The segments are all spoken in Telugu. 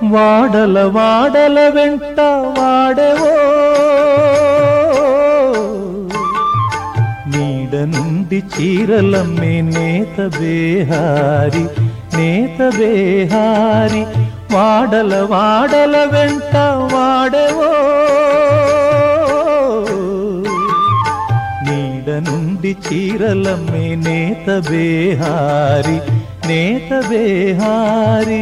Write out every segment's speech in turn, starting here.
వాడల వాడల వెంట వాడేవో నీడ నుండి చీరలమ్మే నేత బేహారి నేత బేహారి వాడల వాడల వెంట వాడేవో నీడ నుండి చీరలమ్మే నేత బేహారి నేత బేహారి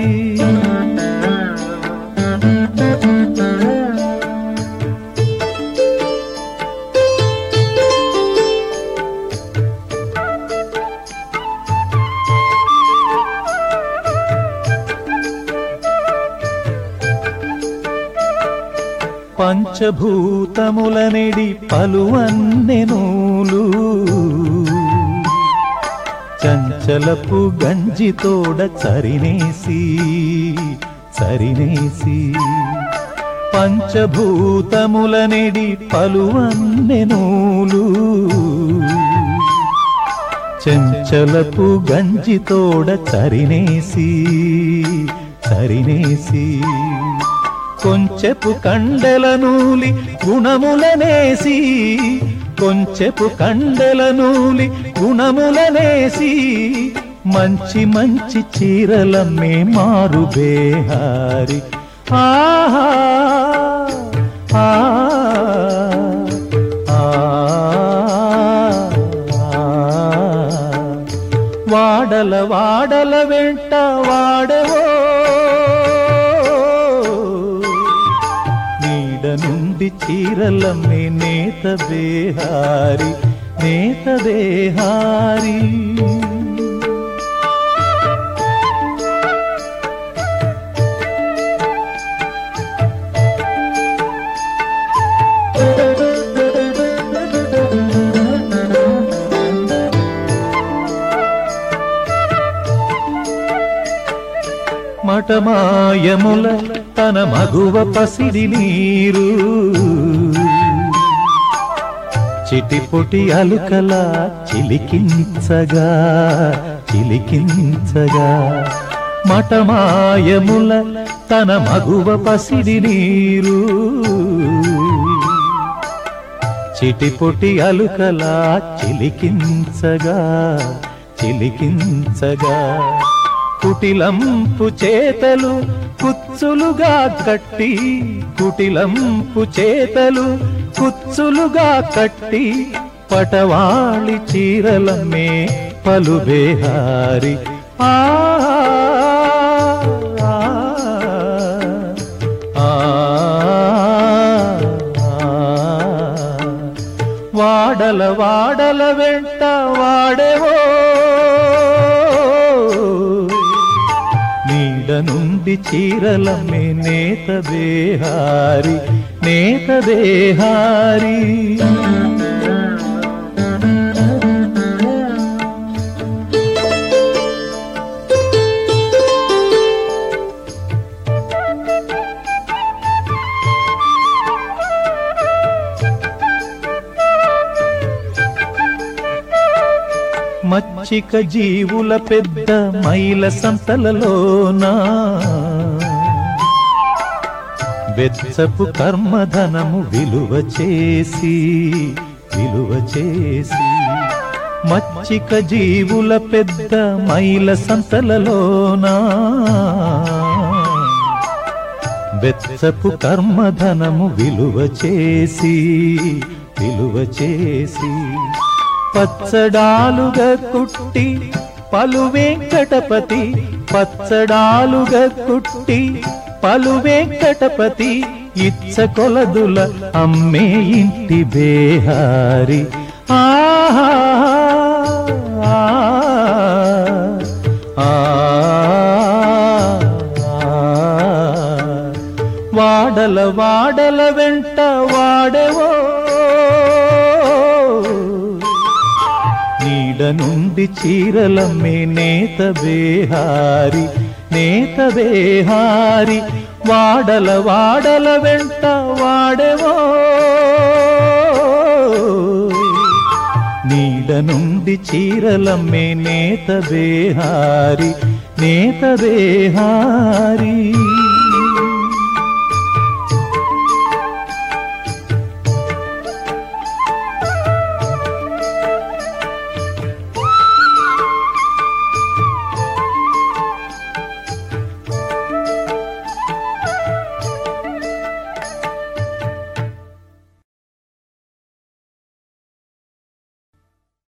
పంచభూతములనిడి పలువన్నెనూలు చంచలపు గంజితోడ చరినేసి చరినేసి పంచభూతములనిడి పలువన్నెనూలు చంచలపు గంజితోడ చరినేసి చరినేసి కొంచెపు కండెల నూలి గుణములనేసి కొంచెపు కండెల నూలి గుణములనేసి మంచి మంచి చీరలమ్మే మారు బేహారి ఆహా వాడల వాడల వెంట వాడవో నుండి చీరలమ్మే నేత బేహారి నేత బేహారి మటమాయముల తన మగువ పసిడి నీరు చిటిపొటి అలుకలా చిలికించగా చిలికించగా మటమాయముల తన మగువ పసిడి నీరు చిటిపొటి అలుకలా చిలికించగా చిలికించగా కుటిలంపు చేతలు కుచ్చులుగా కట్టి కుటిలంపు చేతలు కుచ్చులుగా కట్టి పటవాళి చీరలమ్మే పలుబేహారి వాడల వాడల వెంట వాడేవో నీడ నుండి చీరలమ్మే నేత బేహారి నేత బేహారి మచ్చిక జీవుల పెద్ద మైల సంతలలోనా వెచ్చపు కర్మధనము విలువ చేసి విలువ చేసి మచ్చిక జీవుల పెద్ద మైల సంతలలోనా వెచ్చపు కర్మధనము విలువ చేసి విలువ చేసి పచ్చడాలుగా కుట్టి పలు వెంకటపతి పచ్చడాలుగా కుట్టి పలు వెంకటపతి ఇచ్చ కొలదుల అమ్మే ఇంటి బేహారి ఆహా వాడల వాడల వెంట వాడేవో నీడ నుండి చీరలమ్మే నేత బేహారి నేత బేహారి వాడల వాడల వెంట వాడేవో నీడ నుండి చీరలమ్మే నేత బేహారి నేత బేహారి